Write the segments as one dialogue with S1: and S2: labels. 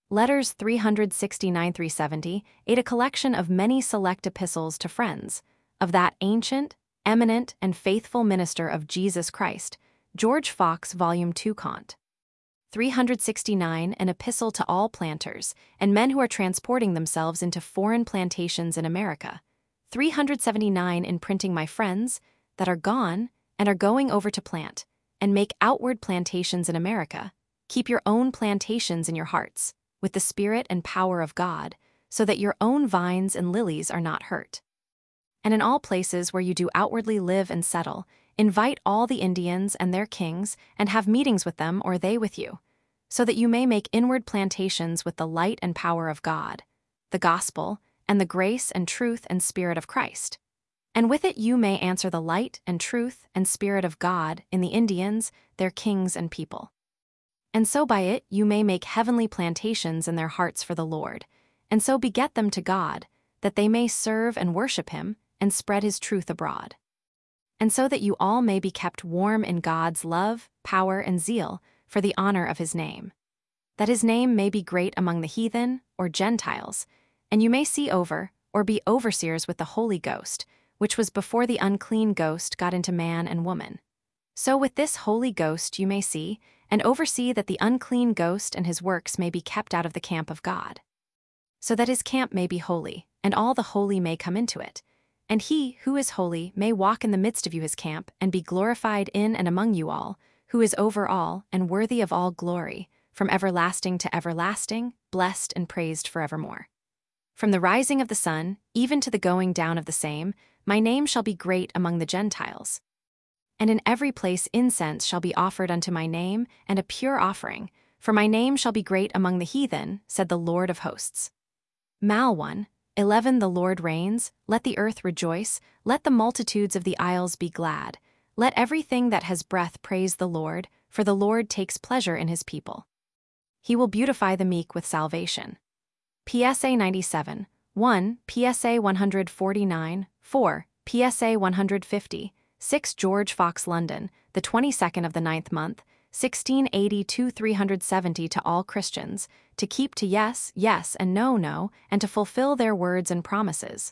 S1: Letters 369-370, a collection of many select epistles to friends of that ancient, eminent, and faithful minister of Jesus Christ, George Fox, Volume 2, Cont. 369, an epistle to all planters and men who are transporting themselves into foreign plantations in America. 379, in printing my friends that are gone and are going over to plant and make outward plantations in America. Keep your own plantations in your hearts, with the spirit and power of God, so that your own vines and lilies are not hurt. And in all places where you do outwardly live and settle, invite all the Indians and their kings, and have meetings with them or they with you, so that you may make inward plantations with the light and power of God, the gospel, and the grace and truth and spirit of Christ. And with it you may answer the light and truth and spirit of God in the Indians, their kings and people. And so by it you may make heavenly plantations in their hearts for the Lord, and so beget them to God, that they may serve and worship him, and spread his truth abroad. And so that you all may be kept warm in God's love, power, and zeal for the honor of his name, that his name may be great among the heathen, or Gentiles, and you may see over, or be overseers with the Holy Ghost, which was before the unclean ghost got into man and woman. So with this Holy Ghost you may see, and oversee that the unclean ghost and his works may be kept out of the camp of God, so that his camp may be holy, and all the holy may come into it, and he who is holy may walk in the midst of you his camp, and be glorified in and among you all, who is over all, and worthy of all glory, from everlasting to everlasting, blessed and praised forevermore. From the rising of the sun, even to the going down of the same, my name shall be great among the Gentiles. And in every place incense shall be offered unto my name, and a pure offering, for my name shall be great among the heathen, said the Lord of hosts. Mal 1:11 The Lord reigns, let the earth rejoice, let the multitudes of the isles be glad. Let everything that has breath praise the Lord, for the Lord takes pleasure in his people. He will beautify the meek with salvation. PSA 97, 1, PSA 149, 4, PSA 150, 6 George Fox, London, the 22nd of the 9th month, 1682 370 to all Christians, to keep to yes, yes, and no, no, and to fulfill their words and promises.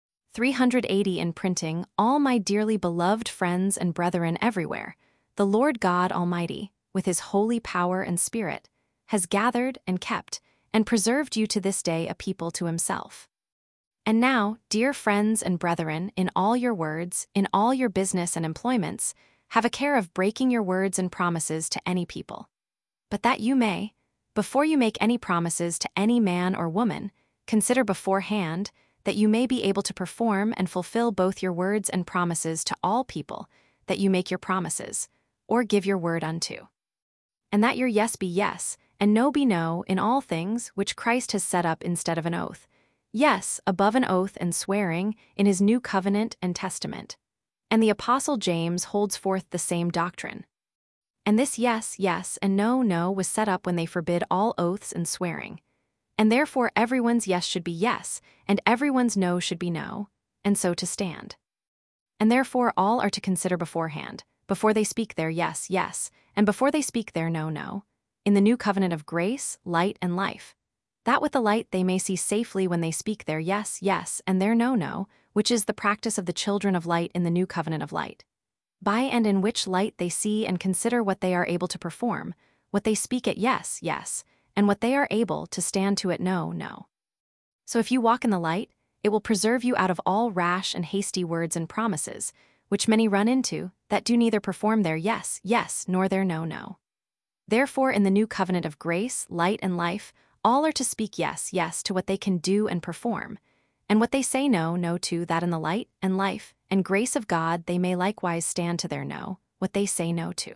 S1: 380 in printing, all my dearly beloved friends and brethren everywhere, the Lord God Almighty, with his holy power and spirit, has gathered and kept and preserved you to this day a people to himself. And now, dear friends and brethren, in all your words, in all your business and employments, have a care of breaking your words and promises to any people. But that you may, before you make any promises to any man or woman, consider beforehand that you may be able to perform and fulfill both your words and promises to all people that you make your promises, or give your word unto. And that your yes be yes, and no be no in all things which Christ has set up instead of an oath, yes, above an oath and swearing, in his new covenant and testament. And the Apostle James holds forth the same doctrine. And this yes, yes, and no, no was set up when they forbid all oaths and swearing. And therefore everyone's yes should be yes, and everyone's no should be no, and so to stand. And therefore all are to consider beforehand, before they speak their yes, yes, and before they speak their no, no, in the new covenant of grace, light, and life, that with the light they may see safely when they speak their yes, yes, and their no, no, which is the practice of the children of light in the new covenant of light. By and in which light they see and consider what they are able to perform, what they speak at yes, yes, and what they are able to stand to at no, no. So if you walk in the light, it will preserve you out of all rash and hasty words and promises, which many run into, that do neither perform their yes, yes, nor their no, no. Therefore in the new covenant of grace, light, and life, all are to speak yes, yes to what they can do and perform, and what they say no, no to, that in the light, and life, and grace of God they may likewise stand to their no, what they say no to.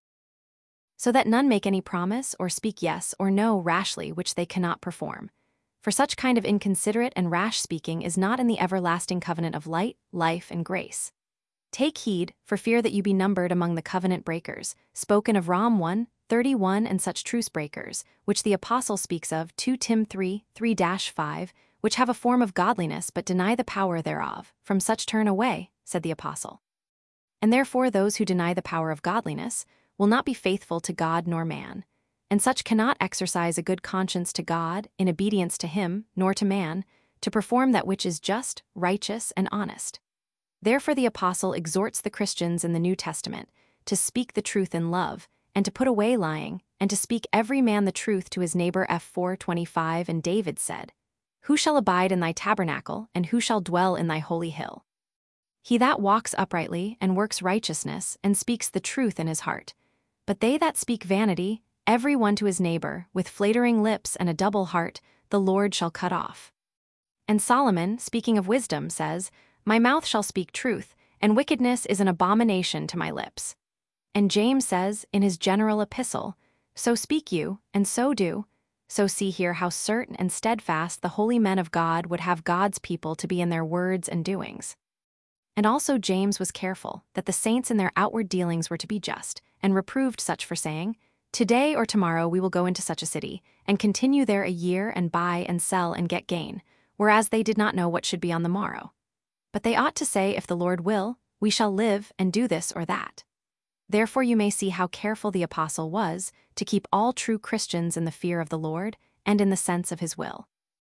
S1: So that none make any promise or speak yes or no rashly which they cannot perform. For such kind of inconsiderate and rash speaking is not in the everlasting covenant of light, life, and grace. Take heed, for fear that you be numbered among the covenant breakers, spoken of Rom 1:31 and such truce breakers, which the Apostle speaks of 2 Tim 3:3-5, which have a form of godliness but deny the power thereof. From such turn away, said the Apostle. And therefore those who deny the power of godliness will not be faithful to God nor man, and such cannot exercise a good conscience to God, in obedience to him, nor to man, to perform that which is just, righteous, and honest. Therefore the apostle exhorts the Christians in the New Testament to speak the truth in love, and to put away lying, and to speak every man the truth to his neighbor. F 4:25. And David said, "Who shall abide in thy tabernacle, and who shall dwell in thy holy hill? He that walks uprightly, and works righteousness, and speaks the truth in his heart. But they that speak vanity, every one to his neighbor, with flattering lips and a double heart, the Lord shall cut off." And Solomon, speaking of wisdom, says, "My mouth shall speak truth, and wickedness is an abomination to my lips." And James says, in his general epistle, "So speak you, and so do. So see here how certain and steadfast the holy men of God would have God's people to be in their words and doings." And also James was careful that the saints in their outward dealings were to be just, and reproved such for saying, "Today or tomorrow we will go into such a city, and continue there a year, and buy and sell and get gain, whereas they did not know what should be on the morrow. But they ought to say, if the Lord will, we shall live and do this or that." Therefore you may see how careful the apostle was to keep all true Christians in the fear of the Lord and in the sense of his will.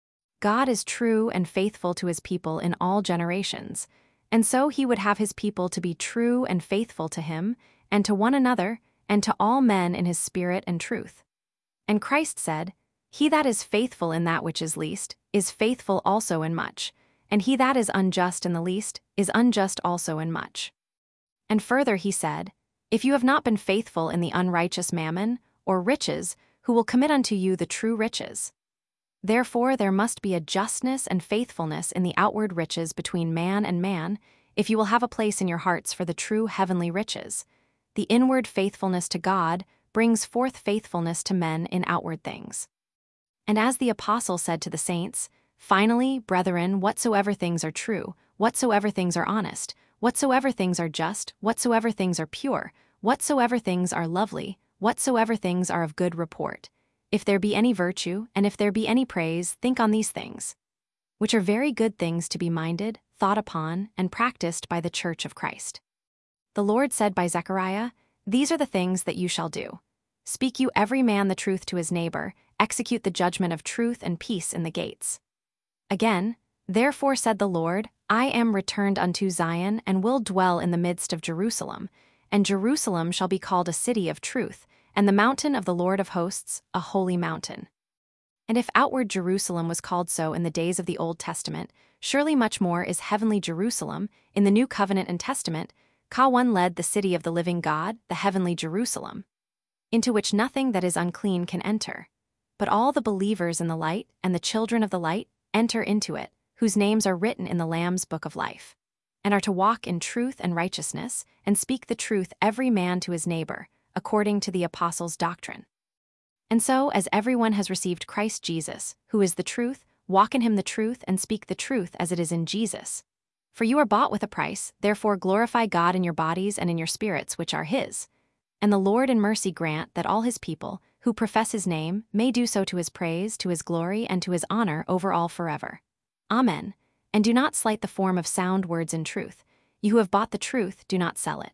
S1: God is true and faithful to his people in all generations, and so he would have his people to be true and faithful to him, and to one another, and to all men in his spirit and truth. And Christ said, "He that is faithful in that which is least, is faithful also in much, and he that is unjust in the least, is unjust also in much." And further he said, "If you have not been faithful in the unrighteous mammon, or riches, who will commit unto you the true riches? Therefore there must be a justness and faithfulness in the outward riches between man and man, if you will have a place in your hearts for the true heavenly riches. The inward faithfulness to God brings forth faithfulness to men in outward things." And as the apostle said to the saints, "Finally, brethren, whatsoever things are true, whatsoever things are honest, whatsoever things are just, whatsoever things are pure, whatsoever things are lovely, whatsoever things are of good report, if there be any virtue, and if there be any praise, think on these things, which are very good things to be minded, thought upon, and practiced by the church of Christ." The Lord said by Zechariah, "These are the things that you shall do. Speak you every man the truth to his neighbor, execute the judgment of truth and peace in the gates." Again, "Therefore said the Lord, I am returned unto Zion, and will dwell in the midst of Jerusalem, and Jerusalem shall be called a city of truth, and the mountain of the Lord of hosts, a holy mountain." And if outward Jerusalem was called so in the days of the Old Testament, surely much more is heavenly Jerusalem, in the New Covenant and Testament, ca one led the city of the living God, the heavenly Jerusalem, into which nothing that is unclean can enter. But all the believers in the light and the children of the light enter into it, whose names are written in the Lamb's book of life, and are to walk in truth and righteousness, and speak the truth every man to his neighbor, according to the apostles' doctrine. And so, as everyone has received Christ Jesus, who is the truth, walk in him the truth, and speak the truth as it is in Jesus. For you are bought with a price, therefore glorify God in your bodies and in your spirits, which are his. And the Lord in mercy grant that all his people, who profess his name, may do so to his praise, to his glory, and to his honor over all forever. Amen. And do not slight the form of sound words in truth. You who have bought the truth, do not sell it.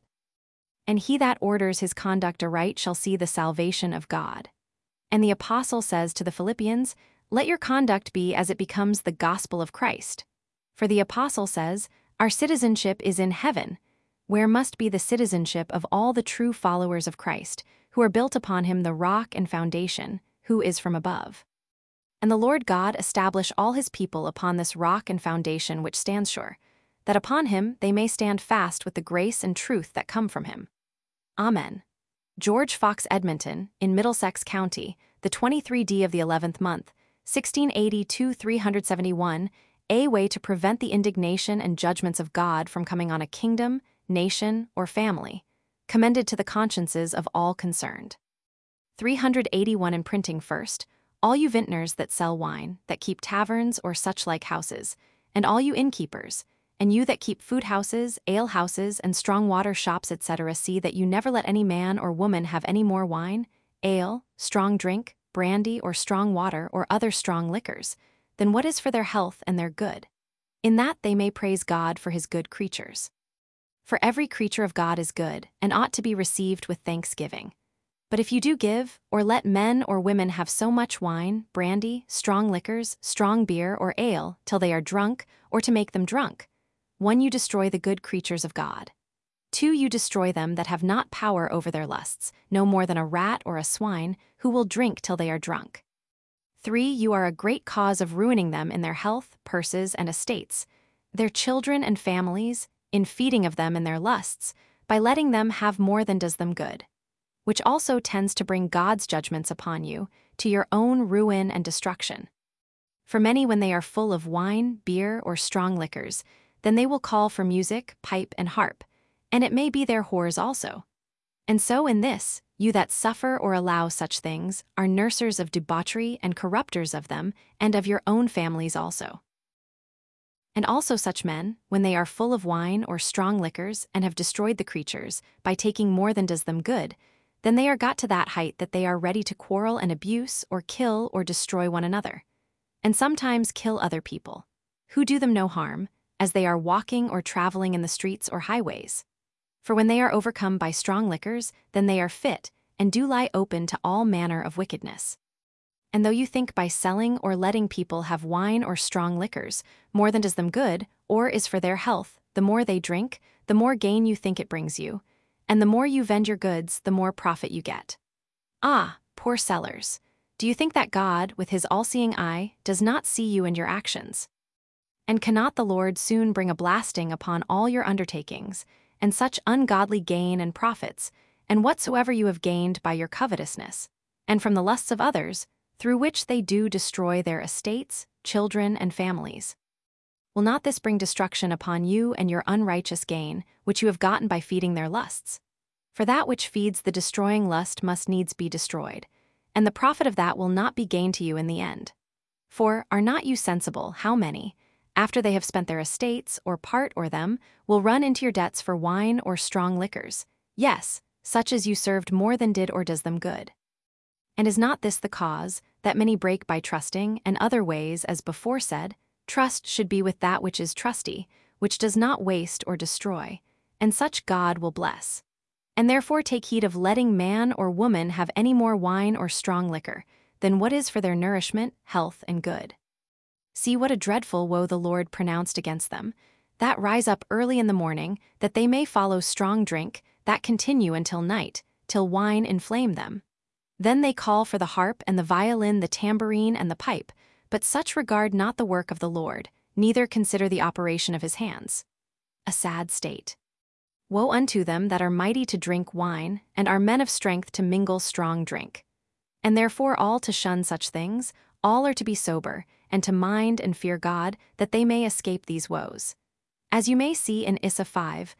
S1: And he that orders his conduct aright shall see the salvation of God. And the apostle says to the Philippians, "Let your conduct be as it becomes the gospel of Christ." For the apostle says, "Our citizenship is in heaven," where must be the citizenship of all the true followers of Christ, who are built upon him the rock and foundation, who is from above. And the Lord God establish all his people upon this rock and foundation which stands sure, that upon him they may stand fast with the grace and truth that come from him. Amen. George Fox Edmonton, in Middlesex County, the 23d of the 11th month, 1680 371, a way to prevent the indignation and judgments of God from coming on a kingdom, nation, or family, commended to the consciences of all concerned. 381 in printing first, all you vintners that sell wine, that keep taverns or such like houses, and all you innkeepers, and you that keep food houses, ale houses, and strong water shops, etc., see that you never let any man or woman have any more wine, ale, strong drink, brandy, or strong water, or other strong liquors, than what is for their health and their good, in that they may praise God for his good creatures. For every creature of God is good, and ought to be received with thanksgiving. But if you do give, or let men or women have so much wine, brandy, strong liquors, strong beer, or ale, till they are drunk, or to make them drunk, 1. You destroy the good creatures of God. 2. You destroy them that have not power over their lusts, no more than a rat or a swine, who will drink till they are drunk. 3. You are a great cause of ruining them in their health, purses, and estates, their children and families, in feeding of them in their lusts, by letting them have more than does them good, which also tends to bring God's judgments upon you, to your own ruin and destruction. For many, when they are full of wine, beer, or strong liquors, then they will call for music, pipe, and harp, and it may be their whores also. And so in this, you that suffer or allow such things are nursers of debauchery and corrupters of them, and of your own families also. And also such men, when they are full of wine or strong liquors, and have destroyed the creatures, by taking more than does them good, then they are got to that height that they are ready to quarrel and abuse, or kill or destroy one another, and sometimes kill other people, who do them no harm, as they are walking or traveling in the streets or highways. For when they are overcome by strong liquors, then they are fit, and do lie open to all manner of wickedness. And though you think by selling or letting people have wine or strong liquors, more than does them good, or is for their health, the more they drink, the more gain you think it brings you, and the more you vend your goods, the more profit you get. Ah, poor sellers! Do you think that God, with his all-seeing eye, does not see you and your actions? And cannot the Lord soon bring a blasting upon all your undertakings, and such ungodly gain and profits, and whatsoever you have gained by your covetousness, and from the lusts of others, through which they do destroy their estates, children, and families? Will not this bring destruction upon you and your unrighteous gain, which you have gotten by feeding their lusts? For that which feeds the destroying lust must needs be destroyed, and the profit of that will not be gained to you in the end. For are not you sensible how many, after they have spent their estates, or part or them, will run into your debts for wine or strong liquors, yes, such as you served more than did or does them good? And is not this the cause, that many break by trusting, and other ways, as before said, trust should be with that which is trusty, which does not waste or destroy, and such God will bless. And therefore take heed of letting man or woman have any more wine or strong liquor, than what is for their nourishment, health, and good. See what a dreadful woe the Lord pronounced against them, that rise up early in the morning, that they may follow strong drink, that continue until night, till wine inflame them. Then they call for the harp and the violin, the tambourine and the pipe, but such regard not the work of the Lord, neither consider the operation of his hands. A sad state. Woe unto them that are mighty to drink wine, and are men of strength to mingle strong drink. And therefore all to shun such things, all are to be sober, and to mind and fear God, that they may escape these woes. As you may see in Issa 5,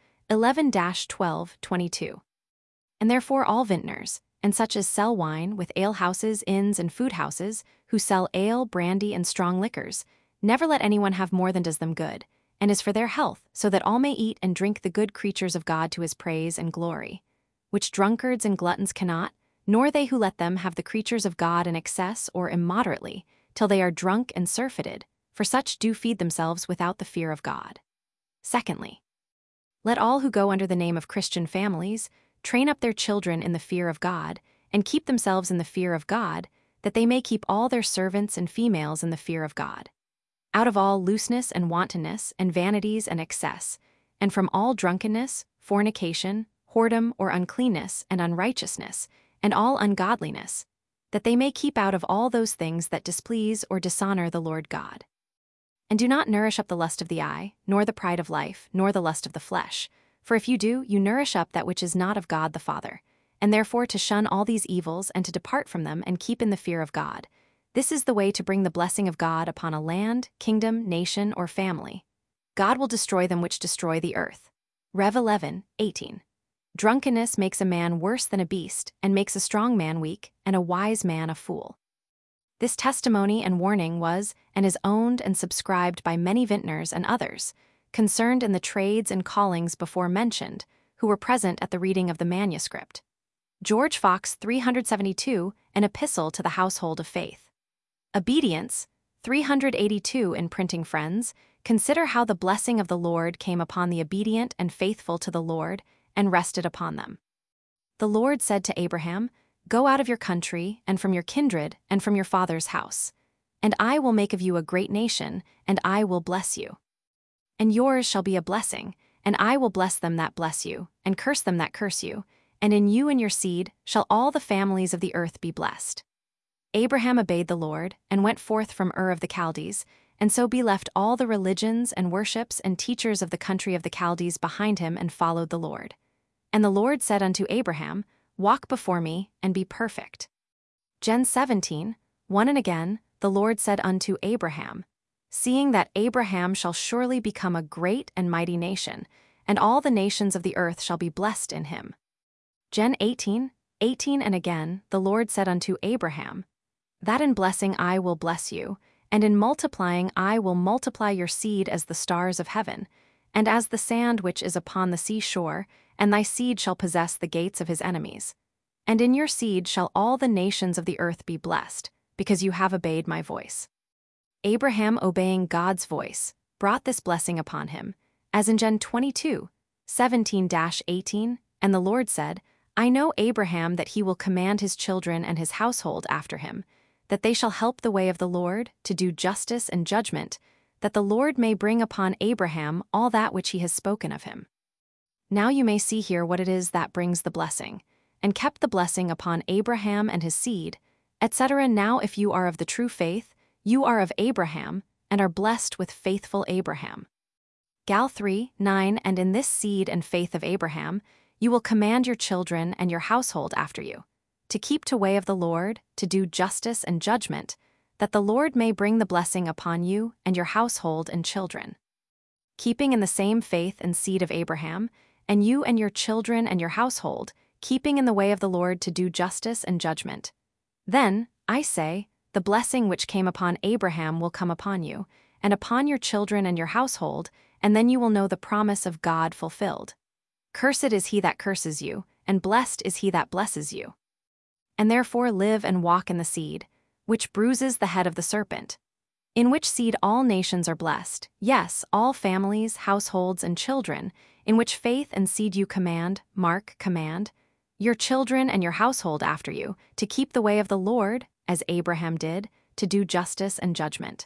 S1: 11-12, 22. And therefore all vintners, and such as sell wine with alehouses, inns, and food houses, who sell ale, brandy, and strong liquors, never let anyone have more than does them good, and is for their health, so that all may eat and drink the good creatures of God to his praise and glory, which drunkards and gluttons cannot, nor they who let them have the creatures of God in excess or immoderately, till they are drunk and surfeited, for such do feed themselves without the fear of God. Secondly, let all who go under the name of Christian families train up their children in the fear of God, and keep themselves in the fear of God, that they may keep all their servants and females in the fear of God, out of all looseness and wantonness, and vanities and excess, and from all drunkenness, fornication, whoredom or uncleanness, and unrighteousness, and all ungodliness, that they may keep out of all those things that displease or dishonor the Lord God. And do not nourish up the lust of the eye, nor the pride of life, nor the lust of the flesh, for if you do, you nourish up that which is not of God the Father, and therefore to shun all these evils and to depart from them and keep in the fear of God. This is the way to bring the blessing of God upon a land, kingdom, nation, or family. God will destroy them which destroy the earth. Rev 11:18. Drunkenness makes a man worse than a beast, and makes a strong man weak, and a wise man a fool. This testimony and warning was and is owned and subscribed by many vintners and others, concerned in the trades and callings before mentioned, who were present at the reading of the manuscript. George Fox 372, An Epistle to the Household of Faith. Obedience 382 in Printing Friends. Consider how the blessing of the Lord came upon the obedient and faithful to the Lord, and rested upon them. The Lord said to Abraham, Go out of your country, and from your kindred, and from your father's house. And I will make of you a great nation, and I will bless you. And yours shall be a blessing, and I will bless them that bless you, and curse them that curse you, and in you and your seed shall all the families of the earth be blessed. Abraham obeyed the Lord, and went forth from Ur of the Chaldees, and so be left all the religions and worships and teachers of the country of the Chaldees behind him, and followed the Lord. And the Lord said unto Abraham, Walk before me, and be perfect. Gen 17, 1. And again, the Lord said unto Abraham, Seeing that Abraham shall surely become a great and mighty nation, and all the nations of the earth shall be blessed in him. Gen 18, 18. And again, the Lord said unto Abraham, That in blessing I will bless you, and in multiplying I will multiply your seed as the stars of heaven, and as the sand which is upon the seashore, and thy seed shall possess the gates of his enemies. And in your seed shall all the nations of the earth be blessed, because you have obeyed my voice. Abraham, obeying God's voice, brought this blessing upon him, as in Gen 22, 17-18, and the Lord said, I know Abraham that he will command his children and his household after him, that they shall help the way of the Lord, to do justice and judgment, that the Lord may bring upon Abraham all that which he has spoken of him. Now you may see here what it is that brings the blessing, and kept the blessing upon Abraham and his seed, etc. Now if you are of the true faith, you are of Abraham, and are blessed with faithful Abraham. Gal 3, 9. And in this seed and faith of Abraham, you will command your children and your household after you, to keep the way of the Lord, to do justice and judgment, that the Lord may bring the blessing upon you and your household and children. Keeping in the same faith and seed of Abraham, and you and your children and your household, keeping in the way of the Lord to do justice and judgment. Then, I say, the blessing which came upon Abraham will come upon you, and upon your children and your household, and then you will know the promise of God fulfilled. Cursed is he that curses you, and blessed is he that blesses you. And therefore live and walk in the seed, which bruises the head of the serpent, in which seed all nations are blessed, yes, all families, households, and children, in which faith and seed you command, your children and your household after you, to keep the way of the Lord, as Abraham did, to do justice and judgment.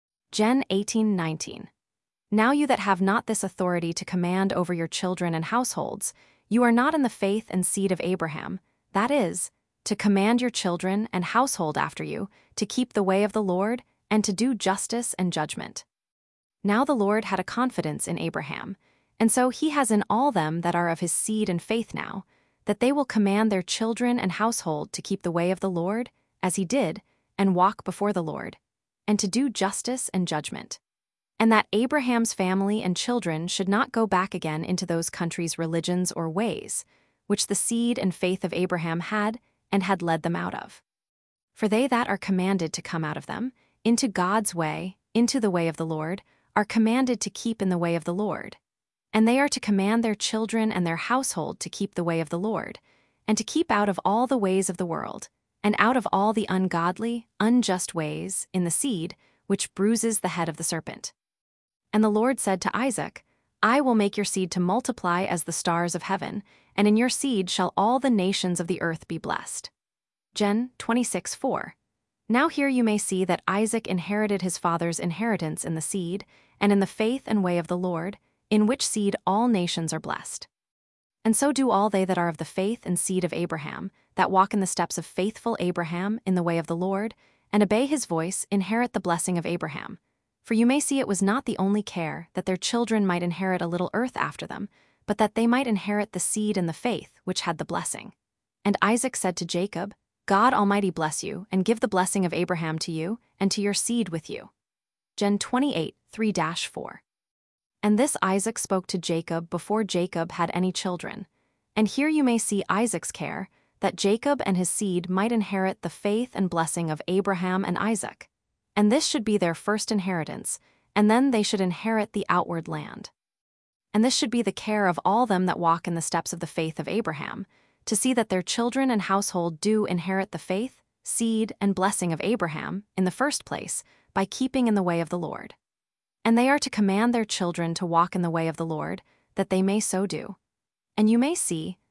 S1: Gen 18, 19. Now you that have not this authority to command over your children and households, you are not in the faith and seed of Abraham, that is, to command your children and household after you, to keep the way of the Lord, and to do justice and judgment. Now the Lord had a confidence in Abraham, and so he has in all them that are of his seed and faith now, that they will command their children and household to keep the way of the Lord, as he did, and walk before the Lord, and to do justice and judgment. And that Abraham's family and children should not go back again into those countries' religions or ways, which the seed and faith of Abraham had and had led them out of. For they that are commanded to come out of them, into God's way, into the way of the Lord, are commanded to keep in the way of the Lord. And they are to command their children and their household to keep the way of the Lord, and to keep out of all the ways of the world, and out of all the ungodly, unjust ways, in the seed, which bruises the head of the serpent. And the Lord said to Isaac, I will make your seed to multiply as the stars of heaven, and in your seed shall all the nations of the earth be blessed. Gen 26, 4. Now here you may see that Isaac inherited his father's inheritance in the seed, and in the faith and way of the Lord, in which seed all nations are blessed. And so do all they that are of the faith and seed of Abraham, that walk in the steps of faithful Abraham in the way of the Lord, and obey his voice, inherit the blessing of Abraham. For you may see it was not the only care that their children might inherit a little earth after them, but that they might inherit the seed and the faith which had the blessing. And Isaac said to Jacob, God Almighty bless you, and give the blessing of Abraham to you, and to your seed with you. Gen 28, 3-4. And this Isaac spoke to Jacob before Jacob had any children. And here you may see Isaac's care, that Jacob and his seed might inherit the faith and blessing of Abraham and Isaac. And this should be their first inheritance, and then they should inherit the outward land. And this should be the care of all them that walk in the steps of the faith of Abraham, to see that their children and household do inherit the faith, seed, and blessing of Abraham, in the first place, by keeping in the way of the Lord. And they are to command their children to walk in the way of the Lord, that they may so do. And you may see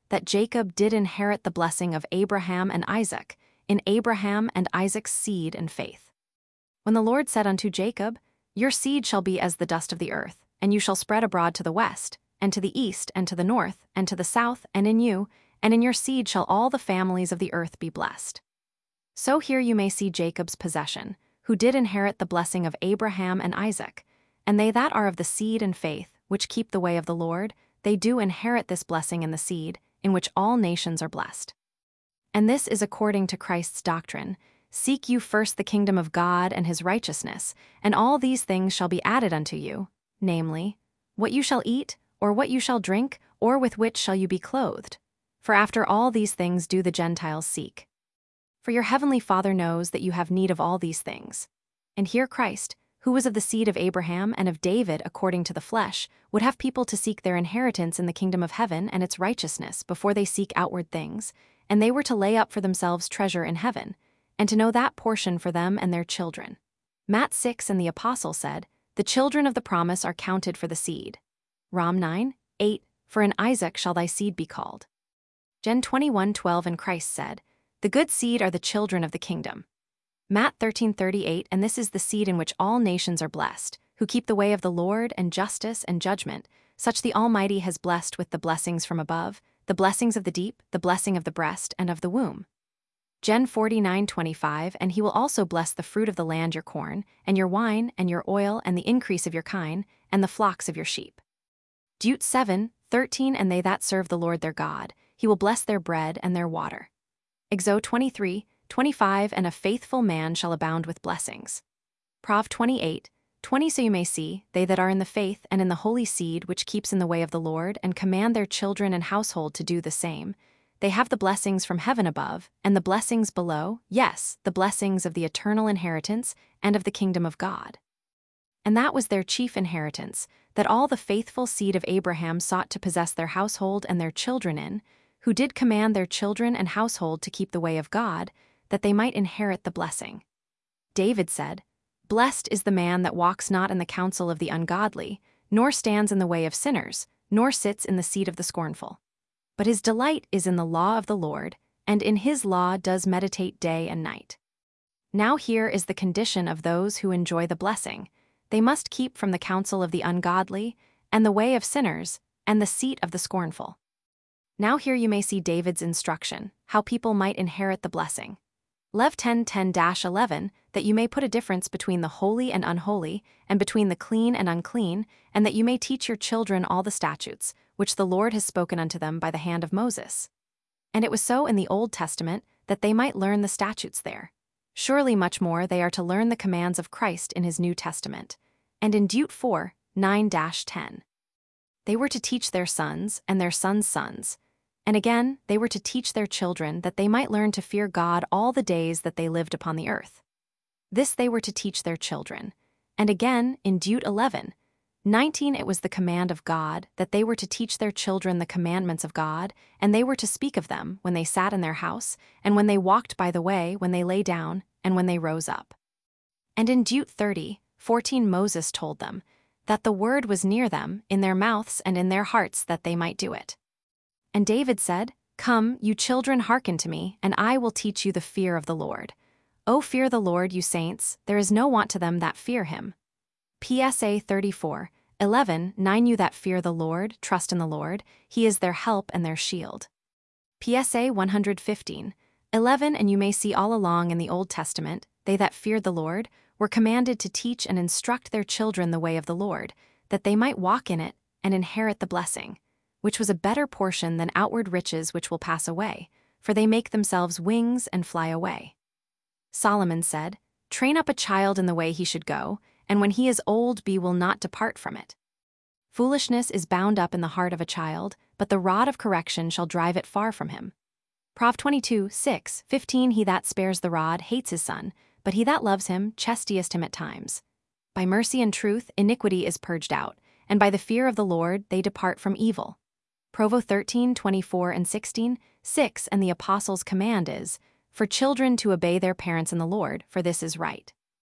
S1: that Jacob did inherit the blessing of Abraham and Isaac, in Abraham and Isaac's seed and faith. When the Lord said unto Jacob, Your seed shall be as the dust of the earth, and you shall spread abroad to the west, and to the east, and to the north, and to the south, and in you, and in your seed shall all the families of the earth be blessed. So here you may see Jacob's possession, who did inherit the blessing of Abraham and Isaac, and they that are of the seed and faith, which keep the way of the Lord, they do inherit this blessing in the seed, in which all nations are blessed. And this is according to Christ's doctrine. Seek you first the kingdom of God and his righteousness, and all these things shall be added unto you, namely, what you shall eat, or what you shall drink, or with which shall you be clothed. For after all these things do the Gentiles seek. For your heavenly Father knows that you have need of all these things. And here Christ, who was of the seed of Abraham and of David according to the flesh, would have people to seek their inheritance in the kingdom of heaven and its righteousness before they seek outward things, and they were to lay up for themselves treasure in heaven, and to know that portion for them and their children. Matt 6 and the apostle said, The children of the promise are counted for the seed. Rom 9:8, For in Isaac shall thy seed be called. Gen 21:12 and Christ said, The good seed are the children of the kingdom. Matt 13:38 And this is the seed in which all nations are blessed, who keep the way of the Lord and justice and judgment, such the Almighty has blessed with the blessings from above, the blessings of the deep, the blessing of the breast and of the womb. Gen 49:25 And he will also bless the fruit of the land, your corn, and your wine, and your oil, and the increase of your kine, and the flocks of your sheep. Dut 7:13 And they that serve the Lord their God, he will bless their bread and their water. Exo 23:25 And a faithful man shall abound with blessings. Prov 28:20 So you may see, they that are in the faith and in the holy seed which keeps in the way of the Lord and command their children and household to do the same, they have the blessings from heaven above, and the blessings below, yes, the blessings of the eternal inheritance and of the kingdom of God. And that was their chief inheritance, that all the faithful seed of Abraham sought to possess their household and their children in, who did command their children and household to keep the way of God, that they might inherit the blessing. David said, Blessed is the man that walks not in the counsel of the ungodly, nor stands in the way of sinners, nor sits in the seat of the scornful. But his delight is in the law of the Lord, and in his law does meditate day and night. Now here is the condition of those who enjoy the blessing. They must keep from the counsel of the ungodly, and the way of sinners, and the seat of the scornful. Now here you may see David's instruction, how people might inherit the blessing. Lev 10:10-11, that you may put a difference between the holy and unholy, and between the clean and unclean, and that you may teach your children all the statutes, which the Lord has spoken unto them by the hand of Moses. And it was so in the Old Testament, that they might learn the statutes there. Surely much more they are to learn the commands of Christ in his New Testament. And in Dut 4:9-10. They were to teach their sons and their sons' sons. And again, they were to teach their children that they might learn to fear God all the days that they lived upon the earth. This they were to teach their children. And again, in Dut 11:19 it was the command of God that they were to teach their children the commandments of God, and they were to speak of them when they sat in their house, and when they walked by the way, when they lay down, and when they rose up. And in Dut 30:14 Moses told them that the word was near them, in their mouths and in their hearts, that they might do it. And David said, Come, you children, hearken to me, and I will teach you the fear of the Lord. O fear the Lord, you saints, there is no want to them that fear him. PSA 34:11 You that fear the Lord, trust in the Lord, he is their help and their shield. PSA 115:11 And you may see all along in the Old Testament, they that feared the Lord were commanded to teach and instruct their children the way of the Lord, that they might walk in it and inherit the blessing, which was a better portion than outward riches which will pass away, for they make themselves wings and fly away. Solomon said, Train up a child in the way he should go, and when he is old he will not depart from it. Foolishness is bound up in the heart of a child, but the rod of correction shall drive it far from him. Prov 22:6-15 He that spares the rod hates his son, but he that loves him chastiseth him at times. By mercy and truth iniquity is purged out, and by the fear of the Lord they depart from evil. Provo 13:24-16, 6 And the apostles' command is, for children to obey their parents in the Lord, for this is right.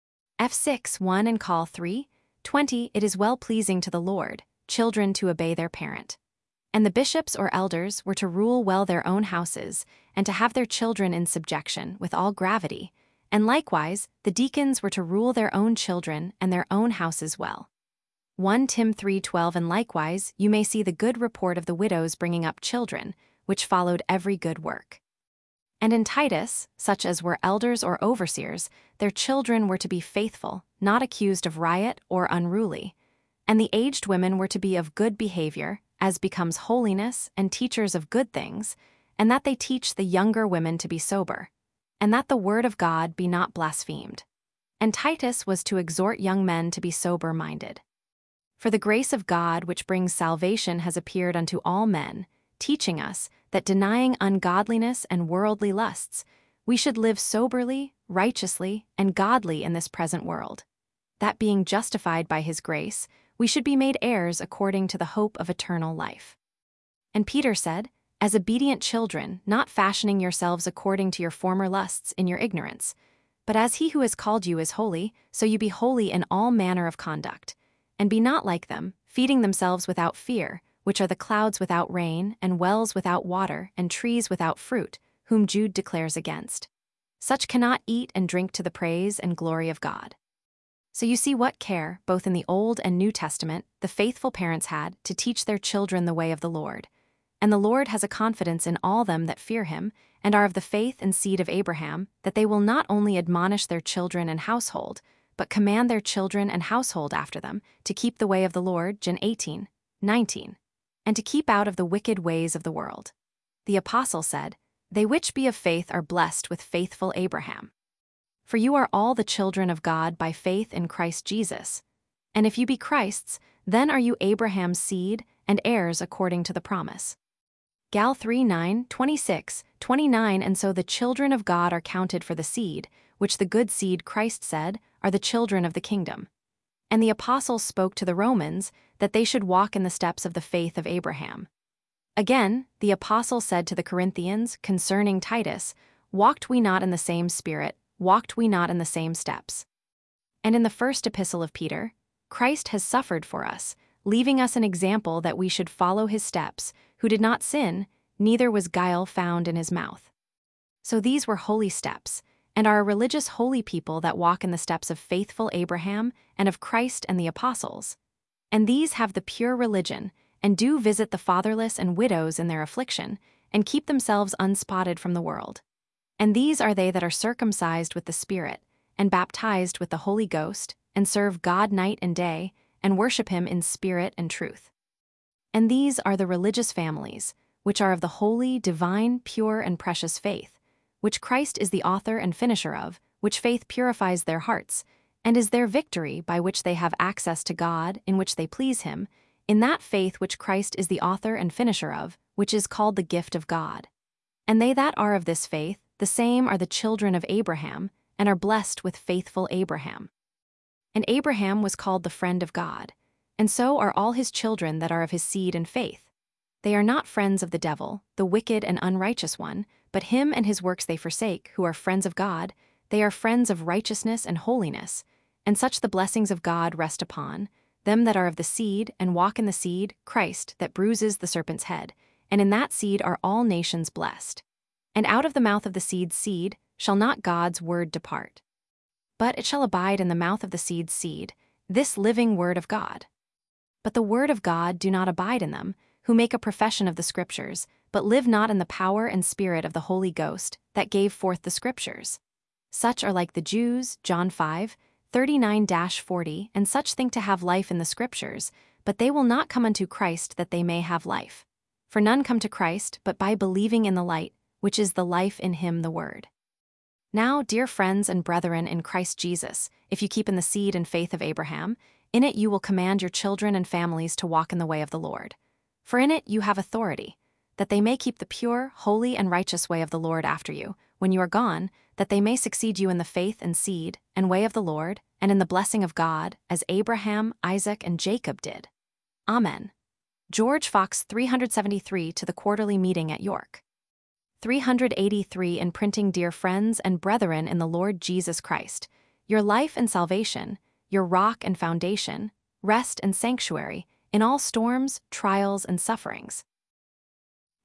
S1: F6:1 and Col 3:20 It is well pleasing to the Lord, children to obey their parent. And the bishops or elders were to rule well their own houses, and to have their children in subjection with all gravity, and likewise the deacons were to rule their own children and their own houses well. 1 Tim 3:12. And likewise you may see the good report of the widows bringing up children, which followed every good work. And in Titus, such as were elders or overseers, their children were to be faithful, not accused of riot or unruly. And the aged women were to be of good behavior, as becomes holiness, and teachers of good things, and that they teach the younger women to be sober, and that the word of God be not blasphemed. And Titus was to exhort young men to be sober-minded. For the grace of God which brings salvation has appeared unto all men, teaching us that denying ungodliness and worldly lusts, we should live soberly, righteously, and godly in this present world, that being justified by his grace, we should be made heirs according to the hope of eternal life. And Peter said, As obedient children, not fashioning yourselves according to your former lusts in your ignorance, but as he who has called you is holy, so you be holy in all manner of conduct. And be not like them, feeding themselves without fear, which are the clouds without rain, and wells without water, and trees without fruit, whom Jude declares against. Such cannot eat and drink to the praise and glory of God. So you see what care, both in the Old and New Testament, the faithful parents had to teach their children the way of the Lord. And the Lord has a confidence in all them that fear him, and are of the faith and seed of Abraham, that they will not only admonish their children and household, but command their children and household after them to keep the way of the Lord, Gen 18:19, and to keep out of the wicked ways of the world. The apostle said, They which be of faith are blessed with faithful Abraham. For you are all the children of God by faith in Christ Jesus. And if you be Christ's, then are you Abraham's seed and heirs according to the promise. Gal 3:9-26-29. And so the children of God are counted for the seed, which the good seed, Christ said, are the children of the kingdom. And the apostles spoke to the Romans that they should walk in the steps of the faith of Abraham. Again, the apostle said to the Corinthians concerning Titus, Walked we not in the same spirit, walked we not in the same steps? And in the first epistle of Peter, Christ has suffered for us, leaving us an example that we should follow his steps, who did not sin, neither was guile found in his mouth. So these were holy steps, and are a religious holy people that walk in the steps of faithful Abraham and of Christ and the apostles. And these have the pure religion, and do visit the fatherless and widows in their affliction, and keep themselves unspotted from the world. And these are they that are circumcised with the Spirit, and baptized with the Holy Ghost, and serve God night and day, and worship him in spirit and truth. And these are the religious families, which are of the holy, divine, pure, and precious faith, which Christ is the author and finisher of, which faith purifies their hearts, and is their victory by which they have access to God, in which they please him, in that faith which Christ is the author and finisher of, which is called the gift of God. And they that are of this faith, the same are the children of Abraham, and are blessed with faithful Abraham. And Abraham was called the friend of God, and so are all his children that are of his seed and faith. They are not friends of the devil, the wicked and unrighteous one, but him and his works they forsake, who are friends of God. They are friends of righteousness and holiness, and such the blessings of God rest upon them that are of the seed and walk in the seed, Christ, that bruises the serpent's head, and in that seed are all nations blessed. And out of the mouth of the seed's seed shall not God's word depart, but it shall abide in the mouth of the seed's seed, this living word of God. But the word of God do not abide in them, who make a profession of the Scriptures, but live not in the power and spirit of the Holy Ghost, that gave forth the Scriptures. Such are like the Jews, John 5:39-40, and such think to have life in the Scriptures, but they will not come unto Christ that they may have life. For none come to Christ but by believing in the light, which is the life in him the Word. Now, dear friends and brethren in Christ Jesus, if you keep in the seed and faith of Abraham, in it you will command your children and families to walk in the way of the Lord. For in it you have authority, that they may keep the pure, holy, and righteous way of the Lord after you, when you are gone, that they may succeed you in the faith and seed and way of the Lord, and in the blessing of God, as Abraham, Isaac, and Jacob did. Amen. George Fox 373 to the Quarterly Meeting at York. 383 in printing. Dear friends and brethren in the Lord Jesus Christ, your life and salvation, your rock and foundation, rest and sanctuary, in all storms, trials, and sufferings.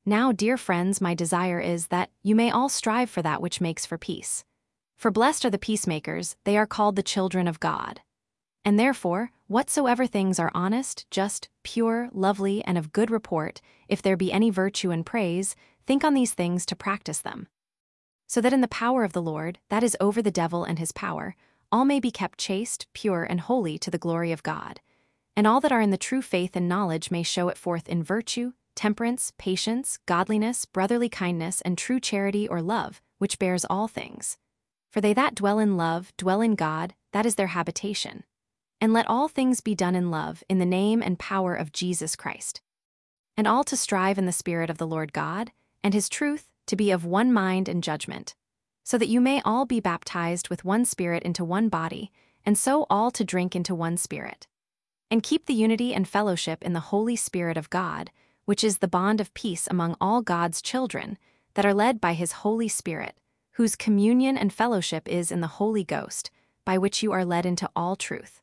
S1: Now, dear friends, my desire is that you may all strive for that which makes for peace. For blessed are the peacemakers, they are called the children of God. And therefore, whatsoever things are honest, just, pure, lovely, and of good report, if there be any virtue and praise, think on these things to practice them. So that in the power of the Lord, that is over the devil and his power, all may be kept chaste, pure, and holy to the glory of God. And all that are in the true faith and knowledge may show it forth in virtue, temperance, patience, godliness, brotherly kindness, and true charity or love, which bears all things. For they that dwell in love dwell in God, that is their habitation. And let all things be done in love, in the name and power of Jesus Christ. And all to strive in the Spirit of the Lord God, and his truth, to be of one mind and judgment. So that you may all be baptized with one Spirit into one body, and so all to drink into one Spirit. And keep the unity and fellowship in the Holy Spirit of God, which is the bond of peace among all God's children, that are led by his Holy Spirit, whose communion and fellowship is in the Holy Ghost, by which you are led into all truth.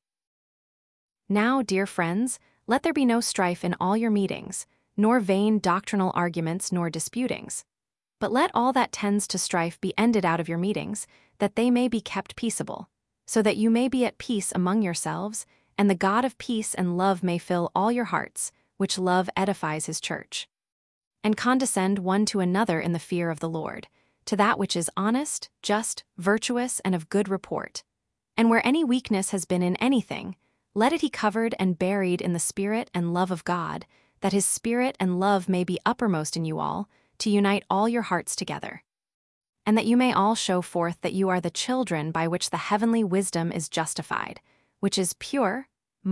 S1: Now, dear friends, let there be no strife in all your meetings, nor vain doctrinal arguments nor disputings. But let all that tends to strife be ended out of your meetings, that they may be kept peaceable, so that you may be at peace among yourselves, and the God of peace and love may fill all your hearts, which love edifies his church. And condescend one to another in the fear of the Lord, to that which is honest, just, virtuous, and of good report. And where any weakness has been in anything, let it be covered and buried in the Spirit and love of God, that his Spirit and love may be uppermost in you all, to unite all your hearts together. And that you may all show forth that you are the children by which the heavenly wisdom is justified, which is pure,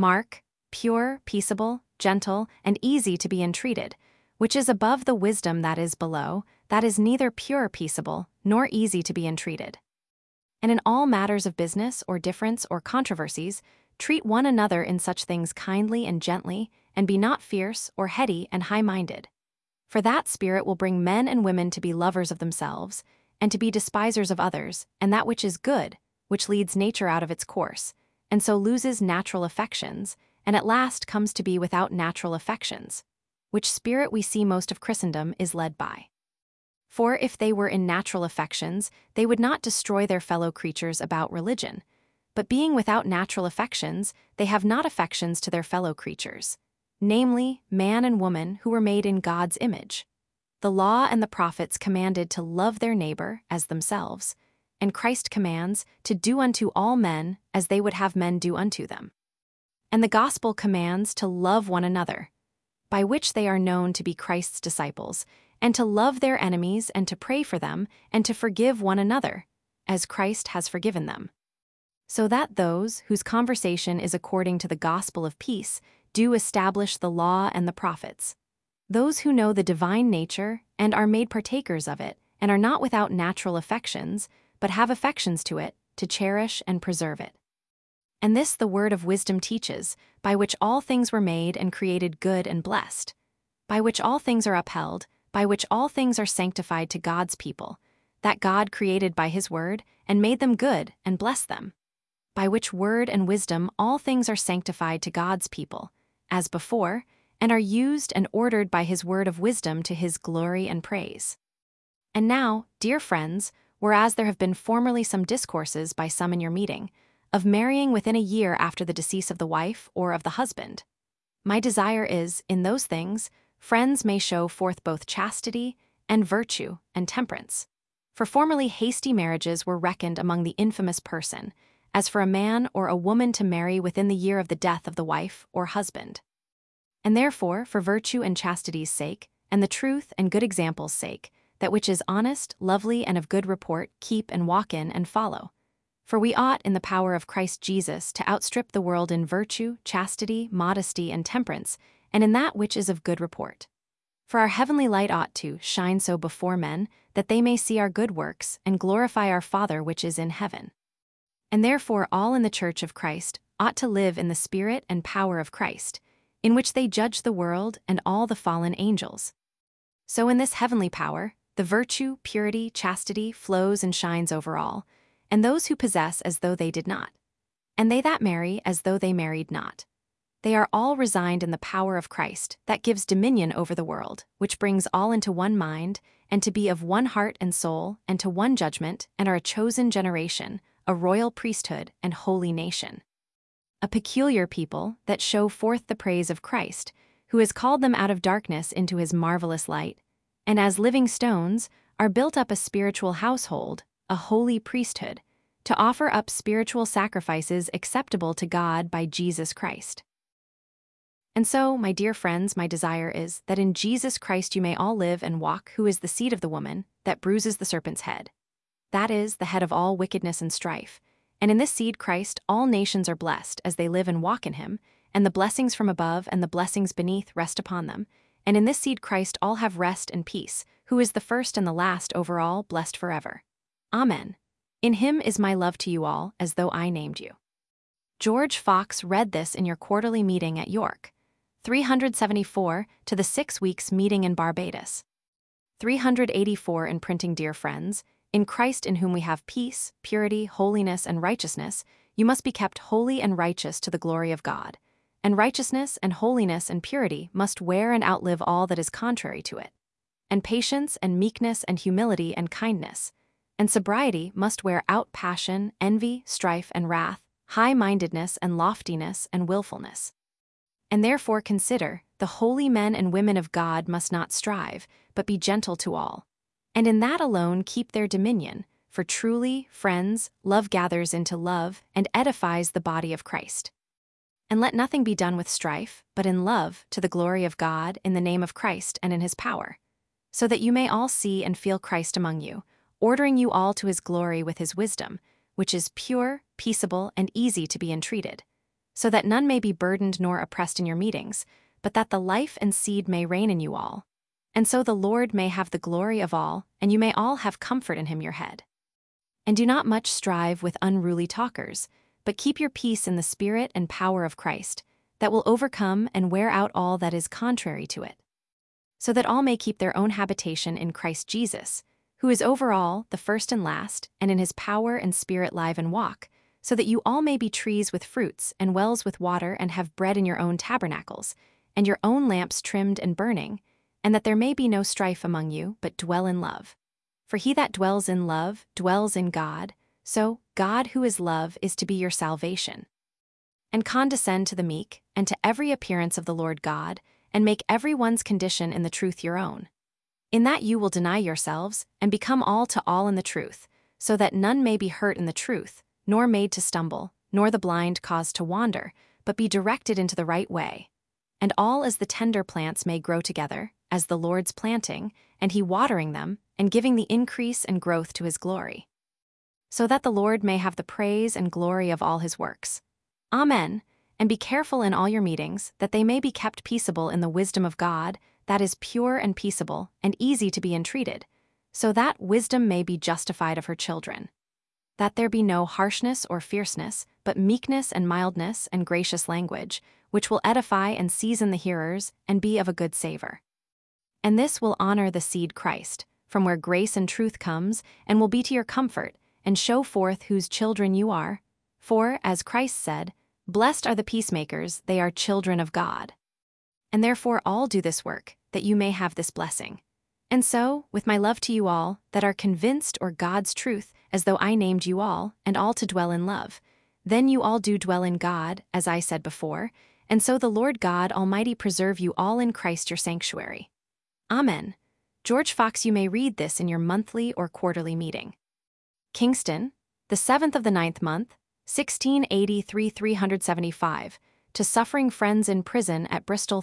S1: pure, peaceable, gentle, and easy to be entreated, which is above the wisdom that is below, that is neither pure, peaceable, nor easy to be entreated. And in all matters of business or difference or controversies, treat one another in such things kindly and gently, and be not fierce or heady and high-minded. For that spirit will bring men and women to be lovers of themselves, and to be despisers of others, and that which is good, which leads nature out of its course, and so loses natural affections, and at last comes to be without natural affections, which spirit we see most of Christendom is led by. For if they were in natural affections, they would not destroy their fellow creatures about religion. But being without natural affections, they have not affections to their fellow creatures, namely, man and woman who were made in God's image. The law and the prophets commanded to love their neighbor as themselves, and Christ commands to do unto all men as they would have men do unto them. And the gospel commands to love one another, by which they are known to be Christ's disciples, and to love their enemies and to pray for them and to forgive one another, as Christ has forgiven them. So that those whose conversation is according to the gospel of peace do establish the law and the prophets. Those who know the divine nature and are made partakers of it, and are not without natural affections, but have affections to it, to cherish and preserve it. And this the word of wisdom teaches, by which all things were made and created good and blessed, by which all things are upheld, by which all things are sanctified to God's people, that God created by his word, and made them good and blessed them. By which word and wisdom all things are sanctified to God's people, as before, and are used and ordered by his word of wisdom to his glory and praise. And now, dear friends, whereas there have been formerly some discourses by some in your meeting, of marrying within a year after the decease of the wife or of the husband, my desire is, in those things, friends may show forth both chastity and virtue and temperance. For formerly hasty marriages were reckoned among the infamous person, as for a man or a woman to marry within the year of the death of the wife or husband. And therefore, for virtue and chastity's sake, and the truth and good example's sake, that which is honest, lovely, and of good report, keep and walk in and follow. For we ought, in the power of Christ Jesus, to outstrip the world in virtue, chastity, modesty, and temperance, and in that which is of good report. For our heavenly light ought to shine so before men, that they may see our good works, and glorify our Father which is in heaven. And therefore all in the church of Christ ought to live in the spirit and power of Christ, in which they judge the world and all the fallen angels. So in this heavenly power, the virtue, purity, chastity flows and shines over all, and those who possess as though they did not, and they that marry as though they married not. they are all resigned in the power of Christ that gives dominion over the world, which brings all into one mind, and to be of one heart and soul, and to one judgment, and are a chosen generation, a royal priesthood, and holy nation. A peculiar people that show forth the praise of Christ, who has called them out of darkness into his marvelous light, and as living stones are built up a spiritual household, a holy priesthood, to offer up spiritual sacrifices acceptable to God by Jesus Christ. And so, my dear friends, my desire is that in Jesus Christ you may all live and walk, who is the seed of the woman that bruises the serpent's head. That is, the head of all wickedness and strife. And in this seed Christ all nations are blessed as they live and walk in him, and the blessings from above and the blessings beneath rest upon them. And in this seed Christ all have rest and peace, who is the first and the last over all, blessed forever. Amen. In him is my love to you all, as though I named you. George Fox read this in your quarterly meeting at York. 374 to the 6 weeks meeting in Barbados. 384 in printing. Dear friends, in Christ in whom we have peace, purity, holiness, and righteousness, you must be kept holy and righteous to the glory of God. And righteousness and holiness and purity must wear and outlive all that is contrary to it. And patience and meekness and humility and kindness. And sobriety must wear out passion, envy, strife, and wrath, high-mindedness and loftiness and willfulness. And therefore consider, the holy men and women of God must not strive, but be gentle to all. And in that alone keep their dominion, for truly, friends, love gathers into love and edifies the body of Christ. And let nothing be done with strife, but in love, to the glory of God, in the name of Christ and in his power, so that you may all see and feel Christ among you, ordering you all to his glory with his wisdom, which is pure, peaceable, and easy to be entreated, so that none may be burdened nor oppressed in your meetings, but that the life and seed may reign in you all. And so the Lord may have the glory of all, and you may all have comfort in him your head. And do not much strive with unruly talkers, but keep your peace in the spirit and power of Christ, that will overcome and wear out all that is contrary to it. So that all may keep their own habitation in Christ Jesus, who is over all, the first and last, and in his power and spirit live and walk, so that you all may be trees with fruits and wells with water and have bread in your own tabernacles, and your own lamps trimmed and burning, and that there may be no strife among you, but dwell in love. For he that dwells in love dwells in God, so God who is love is to be your salvation. And condescend to the meek, and to every appearance of the Lord God, and make every one's condition in the truth your own. In that you will deny yourselves, and become all to all in the truth, so that none may be hurt in the truth, nor made to stumble, nor the blind caused to wander, but be directed into the right way. And all as the tender plants may grow together, as the Lord's planting, and he watering them, and giving the increase and growth to his glory. So that the Lord may have the praise and glory of all his works. Amen. And be careful in all your meetings, that they may be kept peaceable in the wisdom of God, that is pure and peaceable, and easy to be entreated, so that wisdom may be justified of her children. That there be no harshness or fierceness, but meekness and mildness and gracious language, which will edify and season the hearers, and be of a good savor. And this will honor the seed Christ, from where grace and truth comes, and will be to your comfort, and show forth whose children you are. For, as Christ said, blessed are the peacemakers, they are children of God. And therefore all do this work, that you may have this blessing. And so, with my love to you all, that are convinced or God's truth, as though I named you all, and all to dwell in love, then you all do dwell in God, as I said before, and so the Lord God Almighty preserve you all in Christ your sanctuary. Amen. George Fox, you may read this in your monthly or quarterly meeting. Kingston, the 7th of the 9th month, 1683 375, to suffering friends in prison at Bristol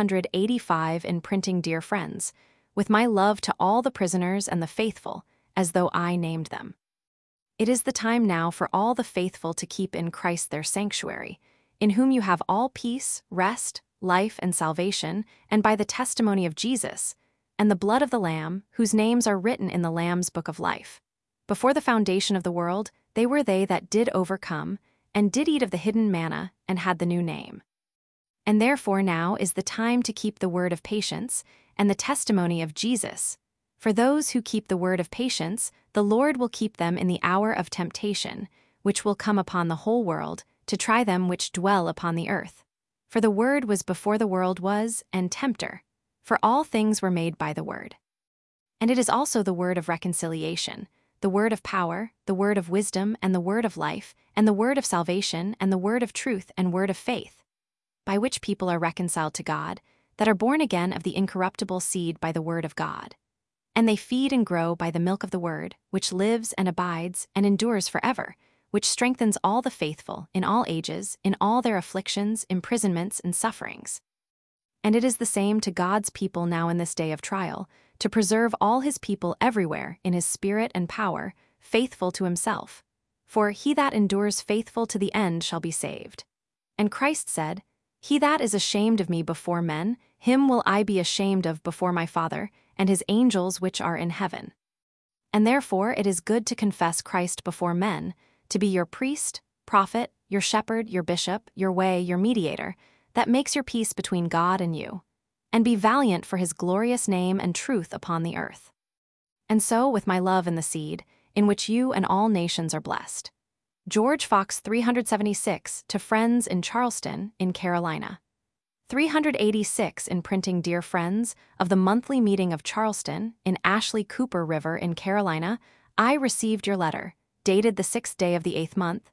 S1: 385 in printing. Dear friends, with my love to all the prisoners and the faithful, as though I named them. It is the time now for all the faithful to keep in Christ their sanctuary, in whom you have all peace, rest, life, and salvation, and by the testimony of Jesus, and the blood of the Lamb, whose names are written in the Lamb's book of life. Before the foundation of the world, they were they that did overcome, and did eat of the hidden manna, and had the new name. And therefore now is the time to keep the word of patience, and the testimony of Jesus. For those who keep the word of patience, the Lord will keep them in the hour of temptation, which will come upon the whole world, to try them which dwell upon the earth. For the Word was before the world was, and tempter. For all things were made by the Word. And it is also the word of reconciliation, the word of power, the word of wisdom, and the word of life, and the word of salvation, and the word of truth, and word of faith, by which people are reconciled to God, that are born again of the incorruptible seed by the word of God. And they feed and grow by the milk of the word, which lives and abides and endures forever, which strengthens all the faithful in all ages, in all their afflictions, imprisonments, and sufferings. And it is the same to God's people now in this day of trial, to preserve all his people everywhere in his spirit and power, faithful to himself. For he that endures faithful to the end shall be saved. And Christ said, He that is ashamed of me before men, him will I be ashamed of before my Father, and his angels which are in heaven. And therefore it is good to confess Christ before men, to be your priest, prophet, your shepherd, your bishop, your way, your mediator, that makes your peace between God and you. And be valiant for his glorious name and truth upon the earth. And so with my love in the seed, in which you and all nations are blessed. George Fox 376 to friends in Charleston, in Carolina. 386 in printing Dear Friends of the monthly meeting of Charleston, in Ashley Cooper River in Carolina, I received your letter, dated the 6th day of the 8th month,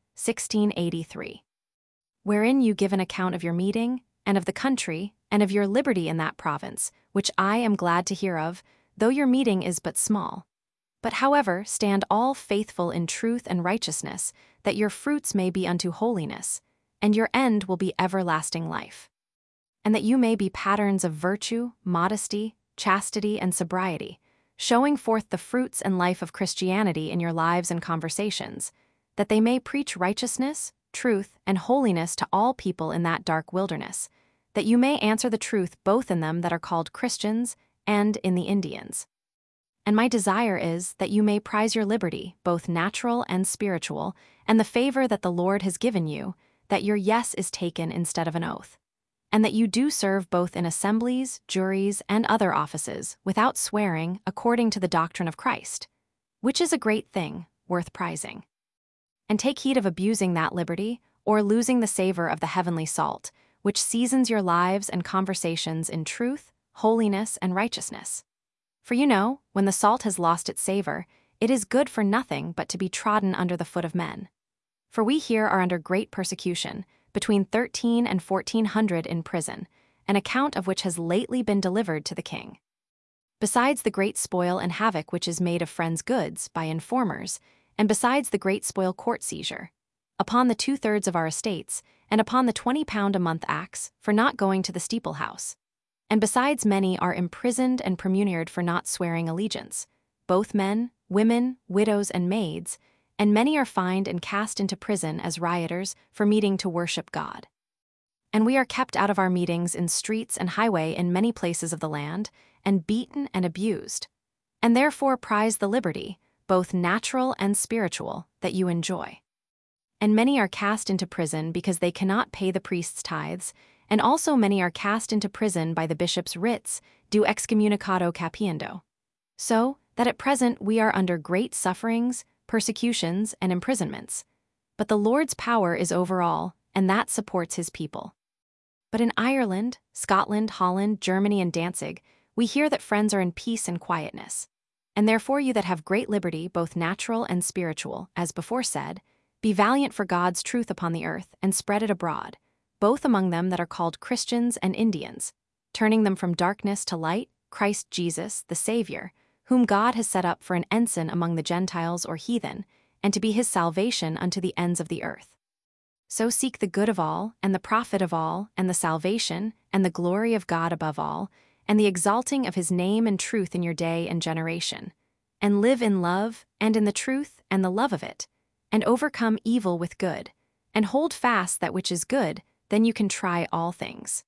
S1: 1683. Wherein you give an account of your meeting, and of the country, and of your liberty in that province, which I am glad to hear of, though your meeting is but small. But however, stand all faithful in truth and righteousness, that your fruits may be unto holiness, and your end will be everlasting life. And that you may be patterns of virtue, modesty, chastity, and sobriety, showing forth the fruits and life of Christianity in your lives and conversations, that they may preach righteousness, truth, and holiness to all people in that dark wilderness, that you may answer the truth both in them that are called Christians and in the Indians. And my desire is that you may prize your liberty, both natural and spiritual, and the favor that the Lord has given you, that your yes is taken instead of an oath, and that you do serve both in assemblies, juries, and other offices, without swearing, according to the doctrine of Christ, which is a great thing, worth prizing. And take heed of abusing that liberty, or losing the savor of the heavenly salt, which seasons your lives and conversations in truth, holiness, and righteousness. For you know, when the salt has lost its savor, it is good for nothing but to be trodden under the foot of men. For we here are under great persecution, between 13 and 1400 in prison, an account of which has lately been delivered to the king. Besides the great spoil and havoc which is made of friends' goods by informers, and besides the great spoil court seizure, upon the 2/3 of our estates, and upon the 20 pound a month axe for not going to the steeple house. And besides many are imprisoned and premuniered for not swearing allegiance, both men, women, widows, and maids, and many are fined and cast into prison as rioters for meeting to worship God. And we are kept out of our meetings in streets and highway in many places of the land, and beaten and abused, and therefore prize the liberty, both natural and spiritual, that you enjoy. And many are cast into prison because they cannot pay the priest's tithes, and also many are cast into prison by the bishop's writs, do excommunicado capiendo. So that at present we are under great sufferings, persecutions, and imprisonments. But the Lord's power is over all, and that supports his people. But in Ireland, Scotland, Holland, Germany, and Danzig, we hear that friends are in peace and quietness. And therefore you that have great liberty, both natural and spiritual, as before said, be valiant for God's truth upon the earth, and spread it abroad, both among them that are called Christians and Indians, turning them from darkness to light, Christ Jesus, the Savior, whom God has set up for an ensign among the Gentiles or heathen, and to be his salvation unto the ends of the earth. So seek the good of all, and the profit of all, and the salvation, and the glory of God above all, and the exalting of his name and truth in your day and generation, and live in love, and in the truth, and the love of it, and overcome evil with good, and hold fast that which is good, then you can try all things.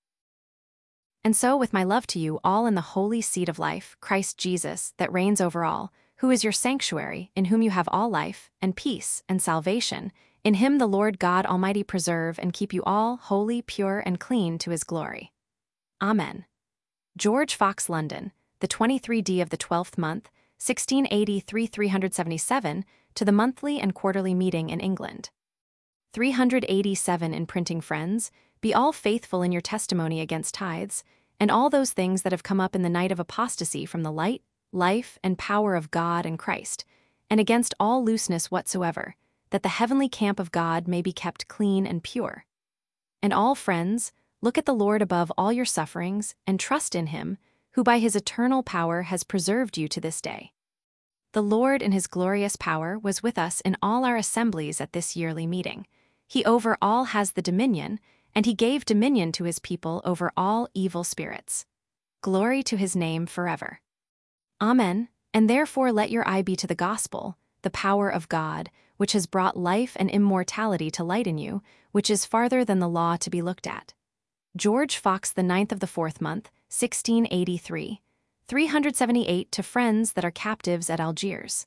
S1: And so with my love to you all in the holy seat of life, Christ Jesus, that reigns over all, who is your sanctuary, in whom you have all life, and peace, and salvation, in him the Lord God Almighty preserve and keep you all holy, pure, and clean to his glory. Amen. George Fox, London, the 23d of the 12th month, 1683 377, to the monthly and quarterly meeting in England. 387 in printing friends, be all faithful in your testimony against tithes, and all those things that have come up in the night of apostasy from the light, life, and power of God and Christ, and against all looseness whatsoever, that the heavenly camp of God may be kept clean and pure. And all friends, look at the Lord above all your sufferings, and trust in him, who by his eternal power has preserved you to this day. The Lord in his glorious power was with us in all our assemblies at this yearly meeting. He over all has the dominion, and he gave dominion to his people over all evil spirits. Glory to his name forever. Amen. And therefore let your eye be to the gospel, the power of God, which has brought life and immortality to light in you, which is farther than the law to be looked at. George Fox, the 9th of the 4th month, 1683. 378 to friends that are captives at Algiers.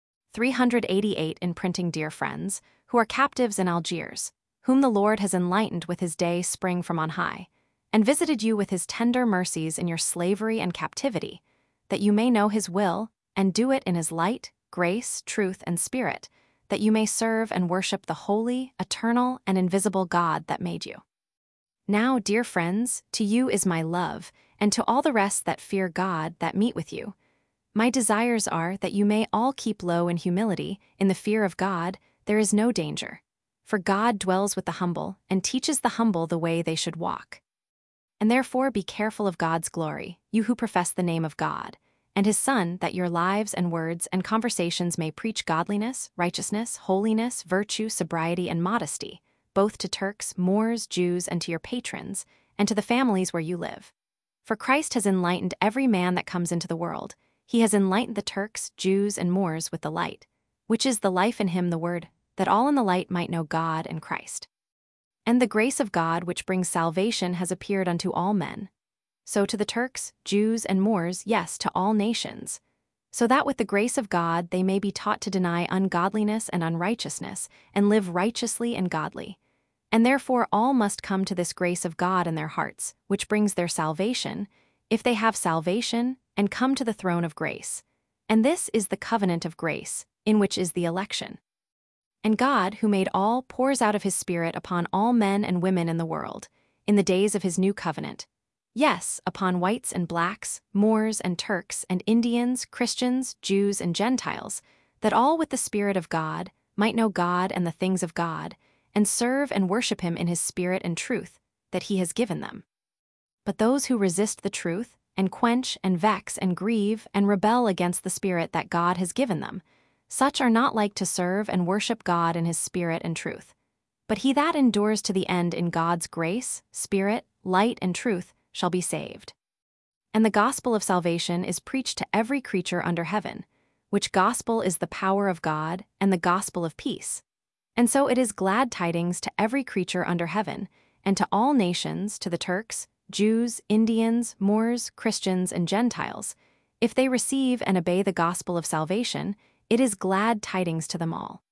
S1: 388 in printing dear friends, who are captives in Algiers, whom the Lord has enlightened with his day spring from on high, and visited you with his tender mercies in your slavery and captivity, that you may know his will, and do it in his light, grace, truth, and spirit, that you may serve and worship the holy, eternal, and invisible God that made you. Now, dear friends, to you is my love, and to all the rest that fear God that meet with you. My desires are that you may all keep low in humility, in the fear of God. There is no danger. For God dwells with the humble, and teaches the humble the way they should walk. And therefore be careful of God's glory, you who profess the name of God, and his Son, that your lives and words and conversations may preach godliness, righteousness, holiness, virtue, sobriety, and modesty, both to Turks, Moors, Jews, and to your patrons, and to the families where you live. For Christ has enlightened every man that comes into the world. He has enlightened the Turks, Jews, and Moors with the light, which is the life in him, the word, that all in the light might know God and Christ. And the grace of God which brings salvation has appeared unto all men. So to the Turks, Jews, and Moors, yes, to all nations. So that with the grace of God they may be taught to deny ungodliness and unrighteousness, and live righteously and godly. And therefore all must come to this grace of God in their hearts, which brings their salvation, if they have salvation, and come to the throne of grace. And this is the covenant of grace, in which is the election. And God, who made all, pours out of his Spirit upon all men and women in the world, in the days of his new covenant. Yes, upon whites and blacks, Moors and Turks and Indians, Christians, Jews, and Gentiles, that all with the Spirit of God might know God and the things of God, and serve and worship him in his spirit and truth that he has given them. But those who resist the truth, and quench and vex and grieve and rebel against the Spirit that God has given them, such are not like to serve and worship God in his spirit and truth. But he that endures to the end in God's grace, spirit, light, and truth shall be saved. And the gospel of salvation is preached to every creature under heaven, which gospel is the power of God and the gospel of peace. And so it is glad tidings to every creature under heaven, and to all nations, to the Turks, Jews, Indians, Moors, Christians, and Gentiles. If they receive and obey the gospel of salvation, it is glad tidings to them all.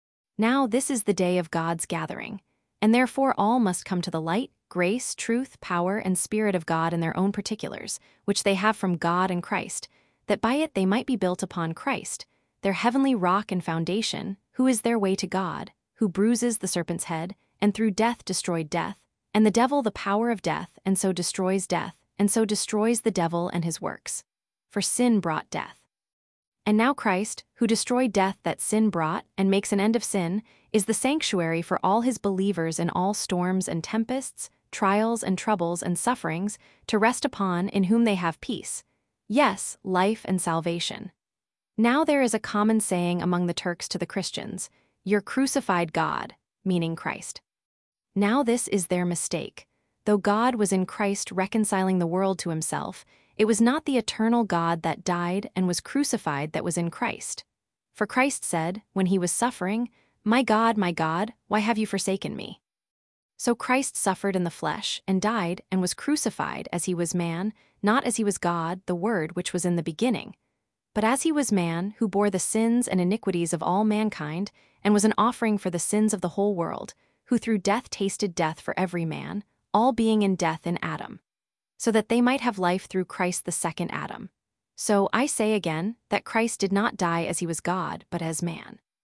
S1: Now this is the day of God's gathering, and therefore all must come to the light, grace, truth, power, and Spirit of God in their own particulars, which they have from God and Christ, that by it they might be built upon Christ, their heavenly rock and foundation, who is their way to God, who bruises the serpent's head, and through death destroyed death, and the devil the power of death, and so destroys death, and so destroys the devil and his works. For sin brought death. And now Christ, who destroyed death that sin brought and makes an end of sin, is the sanctuary for all his believers in all storms and tempests, trials and troubles and sufferings, to rest upon, in whom they have peace. Yes, life and salvation. Now there is a common saying among the Turks to the Christians, your crucified God, meaning Christ. Now this is their mistake. Though God was in Christ reconciling the world to himself, it was not the eternal God that died and was crucified that was in Christ. For Christ said, when he was suffering, my God, why have you forsaken me? So Christ suffered in the flesh, and died, and was crucified as he was man, not as he was God, the Word which was in the beginning, but as he was man, who bore the sins and iniquities of all mankind, and was an offering for the sins of the whole world, who through death tasted death for every man, all being in death in Adam, so that they might have life through Christ the second Adam. So I say again, that Christ did not die as he was God, but as man.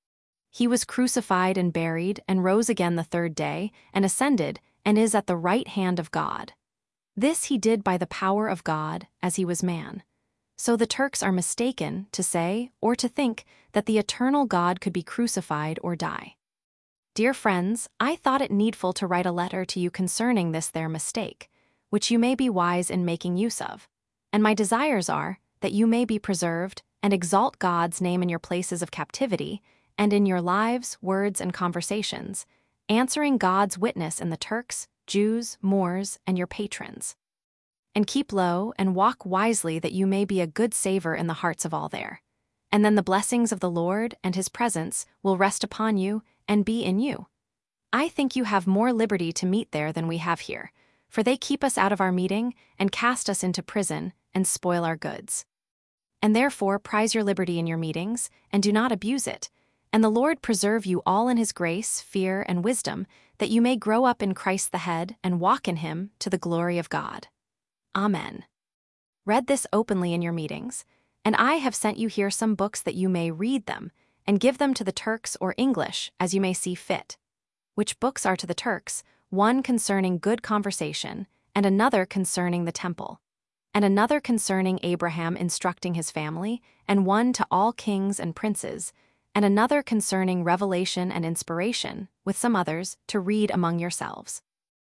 S1: He was crucified and buried and rose again the third day and ascended and is at the right hand of God. This he did by the power of God as he was man. So the Turks are mistaken to say or to think that the eternal God could be crucified or die. Dear friends, I thought it needful to write a letter to you concerning this their mistake, which you may be wise in making use of. And my desires are that you may be preserved and exalt God's name in your places of captivity and in your lives, words, and conversations, answering God's witness in the Turks, Jews, Moors, and your patrons. And keep low and walk wisely that you may be a good savor in the hearts of all there. And then the blessings of the Lord and his presence will rest upon you and be in you. I think you have more liberty to meet there than we have here, for they keep us out of our meeting and cast us into prison and spoil our goods. And therefore prize your liberty in your meetings and do not abuse it, and the Lord preserve you all in his grace, fear, and wisdom, that you may grow up in Christ the head and walk in him to the glory of God. Amen. Read this openly in your meetings, and I have sent you here some books that you may read them and give them to the Turks or English as you may see fit. Which books are to the Turks, one concerning good conversation, and another concerning the temple, and another concerning Abraham instructing his family, and one to all kings and princes, and another concerning revelation and inspiration, with some others, to read among yourselves.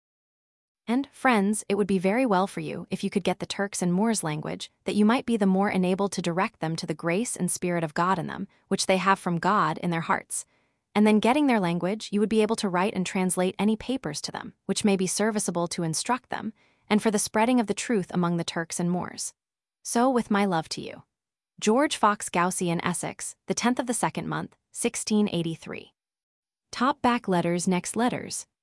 S1: And, friends, it would be very well for you if you could get the Turks and Moors language, that you might be the more enabled to direct them to the grace and Spirit of God in them, which they have from God in their hearts. And then getting their language, you would be able to write and translate any papers to them, which may be serviceable to instruct them, and for the spreading of the truth among the Turks and Moors. So, with my love to you. George Fox Gowsey in Essex, the 10th of the 2nd month, 1683. Top back letters next letters.